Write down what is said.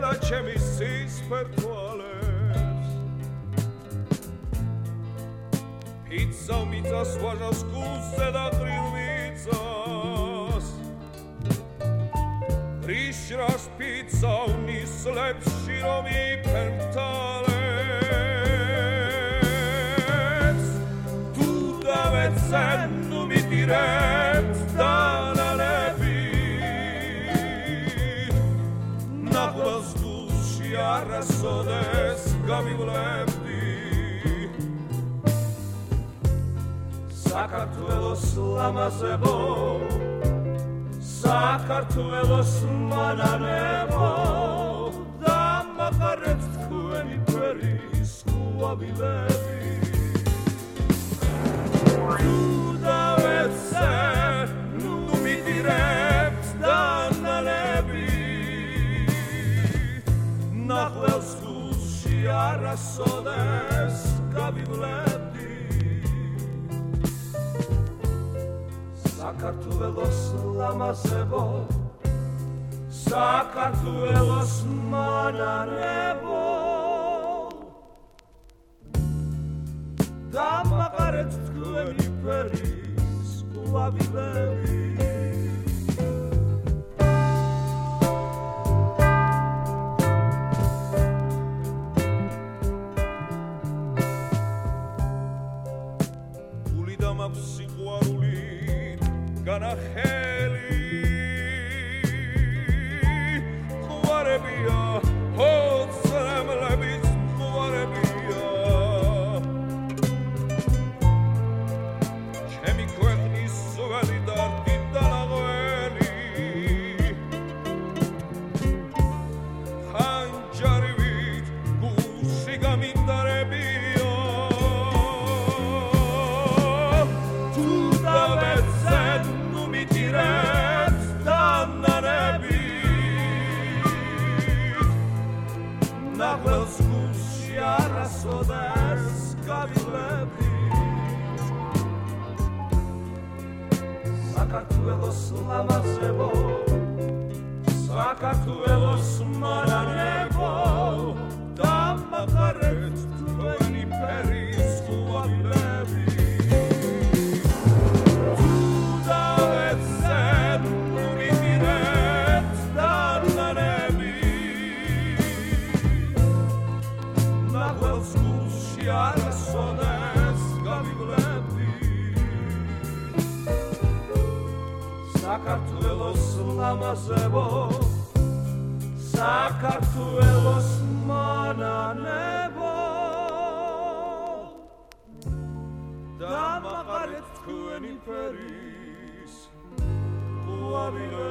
და ჩემი სისფერთვალებს პიცა მიწას ვაჟას გულზე და კრივიცას რიშრას პიცა უნისლებს რომ იფერმთალებს თუ დავეცენ ნუ მიდირებთ დანალები ნახვალს გულში არასოდეს გამივლებდი საქართველოს ლამაზებო საქართველოს მანანებო და მაღარეთ თქვენი ფერის ყვავილები თუ დავეცე ნუ მიდირებთ დანალები ნახველს გულში არასოდეს გავივლებდი საქართველოს ლამაზებო საქართველოს მანანებო და მაღარეთ თქვენი ფერის ყვავილები გული და მაქვს სიყვარული განახელი ყვარებია ოცნებლებიც ყვარებია ჩემი ქვეყნის ველი დარდი და ნაღველი ხანჯარივით გულში გამინდარებია თუ დავეცენ მიდირებთ დანალები ნახველს გულში არასოდეს გავივლებდი საქართველოს ლამაზებო საქართველოს მანანებო და მაღარეთ თქვენი ფერის ყვავილები არასოდეს გავივლებდი საქართველოს ლამაზებო საქართველოს მანანებო და მაღარეთ თქვენი ფერის ყვავილები